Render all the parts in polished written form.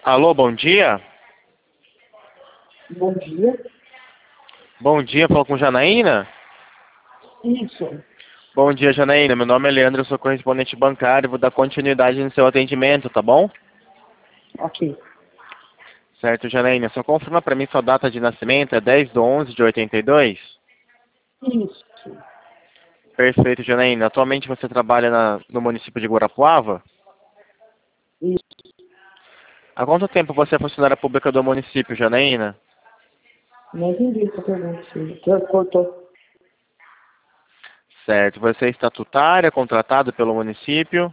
Alô, bom dia? Bom dia. Bom dia, falo com Janaína? Isso. Bom dia, Janaína. Meu nome é Leandro, eu sou correspondente bancário, vou dar continuidade no seu atendimento, tá bom? Ok. Certo, Janaína. Só confirma pra mim sua data de nascimento, é 10/11/82? Isso. Perfeito, Janaína. Atualmente você trabalha no município de Guarapuava? Isso. Há quanto tempo você é funcionária pública do município, Janaína? Não entendi essa pergunta. Você cortou. Certo. Você é estatutária, contratada pelo município?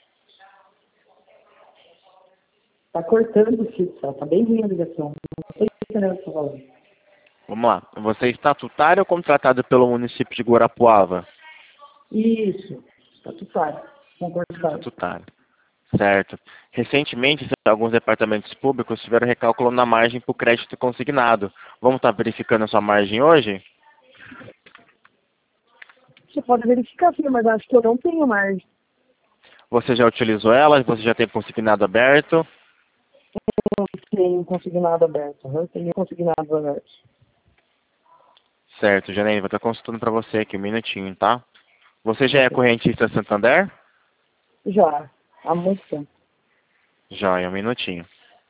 Tá cortando, filho. Tá bem ruim a ligação. Não sei entendendo o que você tá falando. Vamos lá. Você é estatutária ou contratada pelo município de Guarapuava? Isso. Estatutário. Concordado. Estatutária. Certo. Recentemente, alguns departamentos públicos tiveram recálculo na margem para o crédito consignado. Vamos estar verificando a sua margem hoje? Você pode verificar, filho, mas acho que eu não tenho margem. Você já utilizou ela? Você já tem consignado aberto? Não tenho consignado aberto. Eu tenho consignado aberto. Certo, Janaína, vou estar consultando para você aqui um minutinho, tá? Você já é Ok. correntista Santander? Já. Há muito tempo. Já, é um minutinho.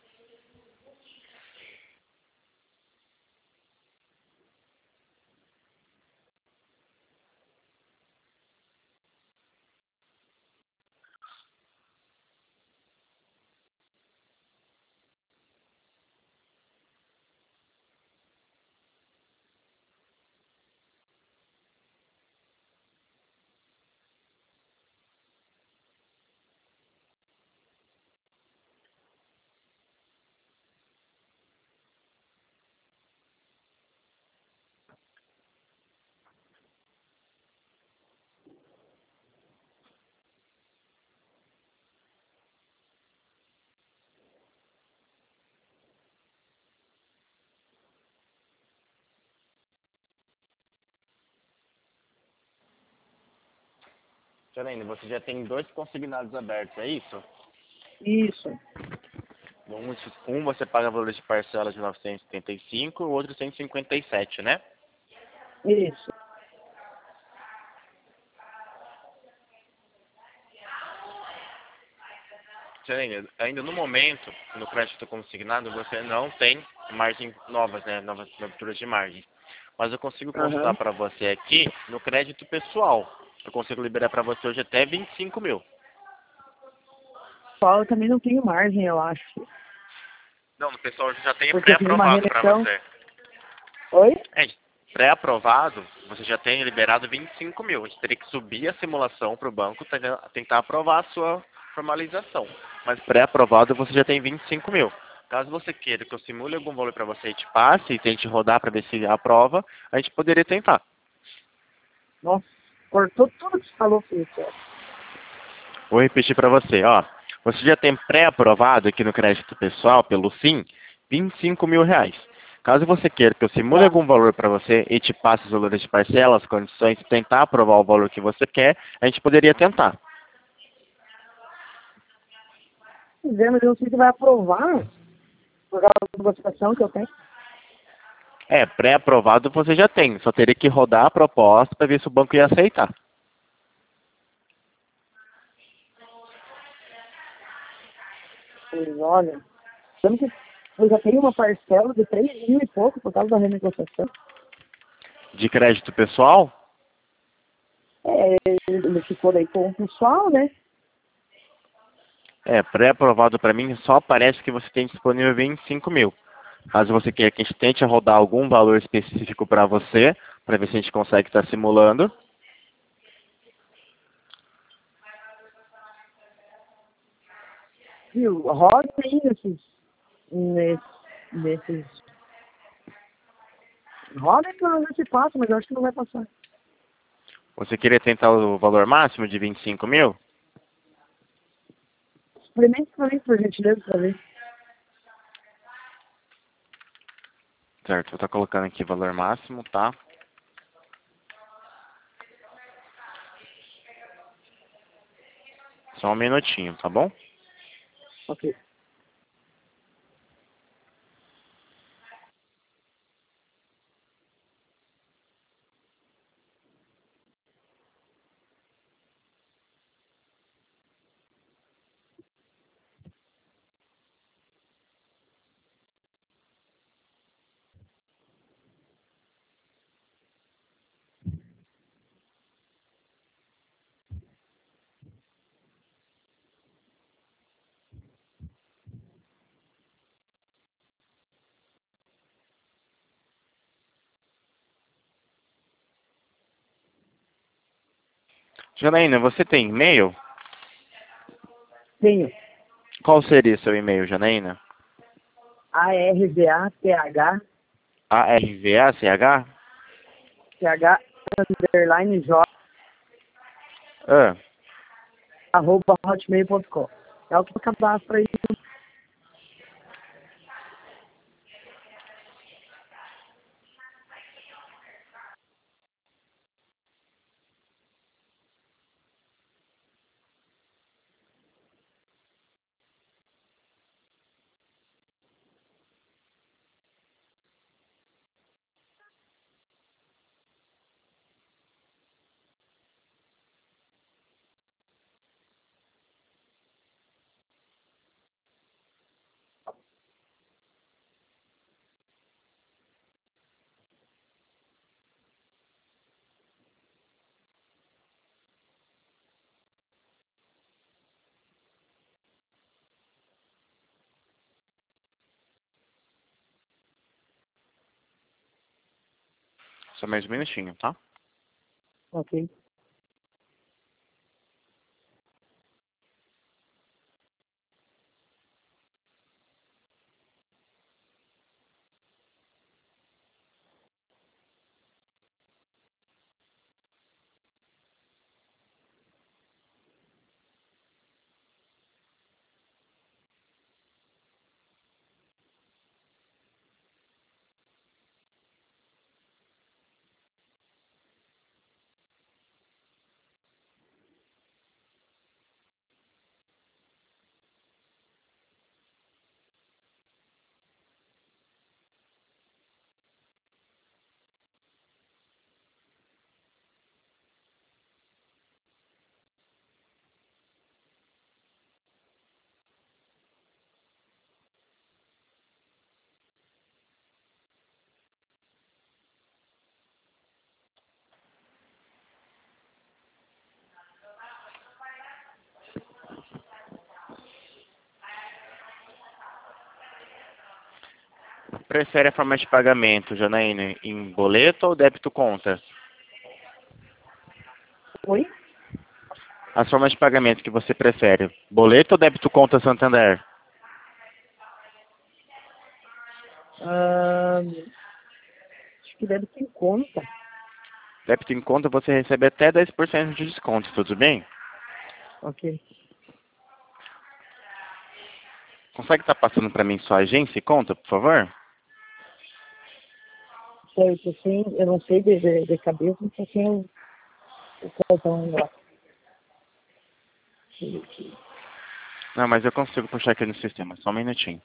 Janaína, você já tem dois consignados abertos, é isso? Isso. Um você paga valor de parcela de 975 e o outro 157, né? Isso. Janaína, ainda no momento, no crédito consignado, você não tem margem novas, né? Novas aberturas de margem. Mas eu consigo consultar Aham. para você aqui no crédito pessoal. Eu consigo liberar para você hoje até 25 mil. Só eu também não tenho margem, eu acho. Não, no pessoal já tem Porque eu fiz uma pré-aprovado para remissão. você. Oi? É, pré-aprovado, você já tem liberado 25 mil. A gente teria que subir a simulação para o banco tentar aprovar a sua formalização. Mas pré-aprovado você já tem 25 mil. Caso você queira que eu simule algum valor para você e te passe e tente rodar para ver se aprova, a gente poderia tentar. Nossa, cortou tudo que você falou, filho. Vou repetir para você, ó. Você já tem pré-aprovado aqui no crédito pessoal, pelo SIM, 25 mil reais. Caso você queira que eu simule Tá. algum valor para você e te passe os valores de parcela, as condições, tentar aprovar o valor que você quer, a gente poderia tentar. Mas eu não sei se vai aprovar por causa da situação que eu tenho. É, pré-aprovado você já tem, só teria que rodar a proposta para ver se o banco ia aceitar. Pois olha, sendo que eu já tenho uma parcela de 3 mil e pouco por causa da renegociação. De crédito pessoal? É, ele ficou daí com o pessoal, né? É, pré-aprovado para mim só aparece que você tem disponível 25 mil. Caso você queira que a gente tente rodar algum valor específico para você, para ver se a gente consegue estar simulando. Viu? Roda aí nesses. Roda que eu ver se passa, mas eu acho que não vai passar. Você queria tentar o valor máximo de 25 mil? Experimente pra mim, por gentileza, pra ver. Certo, vou estar colocando aqui valor máximo, tá? Só um minutinho, tá bom? Ok. Janaína, você tem e-mail? Tenho Qual seria seu e-mail, Janaína? ARVATH, ARVACH? TH, underline, J, Ah, arroba hotmail.com. É o que eu cadastro aí. só mais um minutinho, tá? Ok. Prefere a forma de pagamento, Janaína, em boleto ou débito conta? Oi? As formas de pagamento que você prefere, boleto ou débito conta Santander? Acho que deve ter em conta. Débito em conta você recebe até 10% de desconto, tudo bem? Ok. Consegue estar passando para mim sua agência e conta, por favor? Certo, assim, eu não sei de cabeça, mas só tenho o cartão lá. Não, mas eu consigo puxar aqui no sistema, só um minutinho.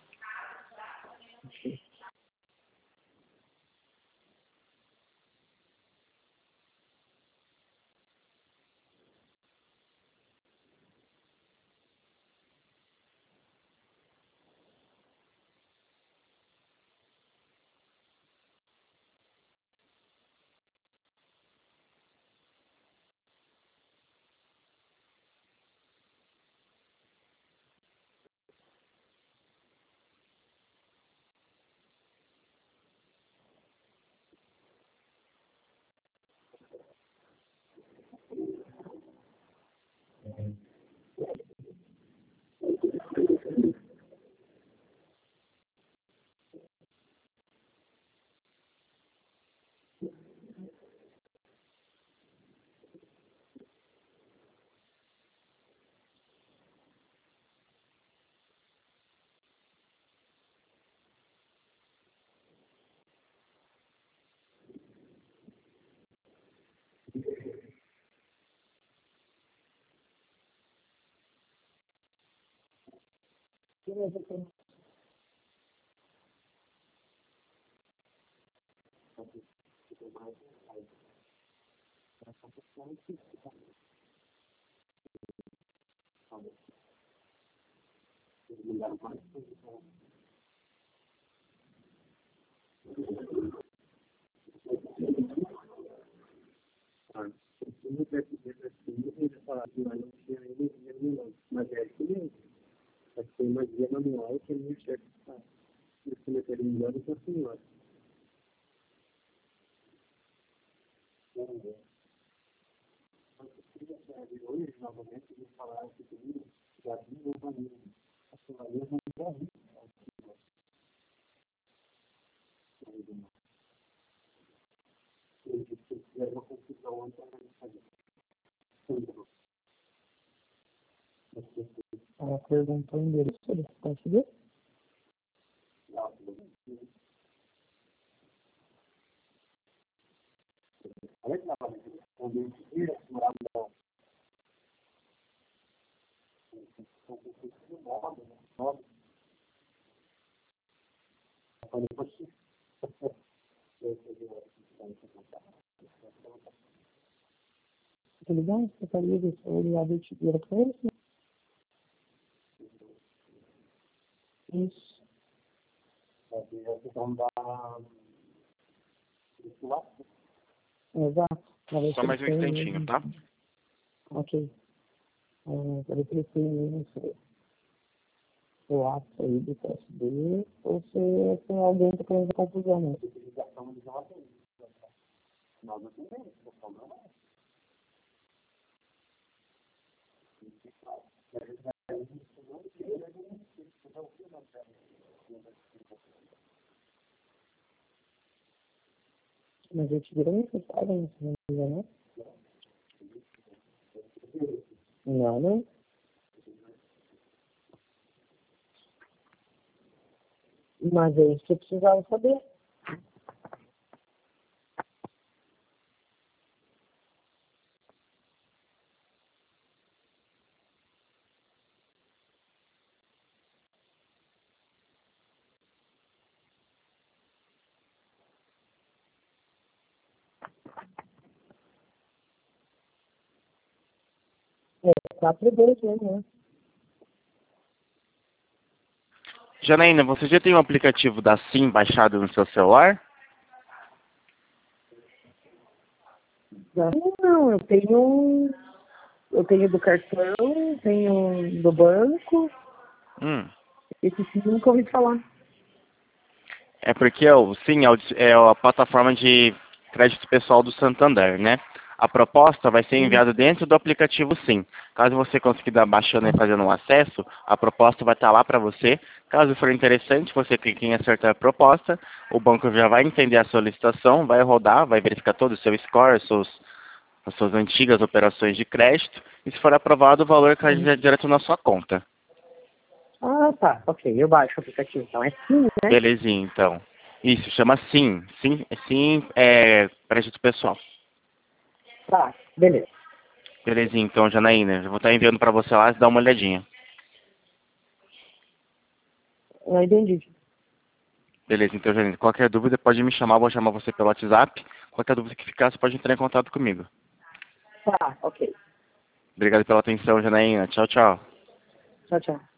Mas é assim mesmo. Mas tem uma guia manual que a minha chefe faz. Eles cometeram melhor do que a senhora. Ela perguntou o endereço, ele conseguiu? Tá ligado? Você tá ligado? Ele abre de tigueira pra ele? Isso. Exato. Pra ver Só se ele mais um tem instantinho, mesmo. tá? Ok. Pra ver se ele tem mesmo o ato aí do TSD, ou se tem alguém que tá fazendo confusão, né? Mas eu te virei necessário, né? Se não me engano. Não, né? Mas é isso que eu precisava saber. É, 4-2 mesmo, né? Janaína, você já tem o aplicativo da SIM baixado no seu celular? Não, eu tenho do cartão, tenho do banco, Hum. esse sim eu nunca ouvi falar. É porque o SIM é a plataforma de crédito pessoal do Santander, né? A proposta vai ser Sim. enviada dentro do aplicativo SIM. Caso você consiga dar baixando e fazendo um acesso, a proposta vai estar lá para você. Caso for interessante, você clica em acertar a proposta, o banco já vai entender a solicitação, vai rodar, vai verificar todo o seu score, as suas antigas operações de crédito, e se for aprovado, o valor cai direto na sua conta. Ah, tá. Ok, eu baixo o aplicativo. Então é sim, né? Belezinha, então. Isso, chama SIM. SIM é crédito pessoal. Tá, beleza. Belezinha, então, Janaína. Eu vou estar enviando para você lá, dá uma olhadinha. Eu entendi. Beleza, então, Janaína. Qualquer dúvida pode me chamar, vou chamar você pelo WhatsApp. Qualquer dúvida que ficar, você pode entrar em contato comigo. Tá, ok. Obrigado pela atenção, Janaína. Tchau, tchau. Tchau, tchau.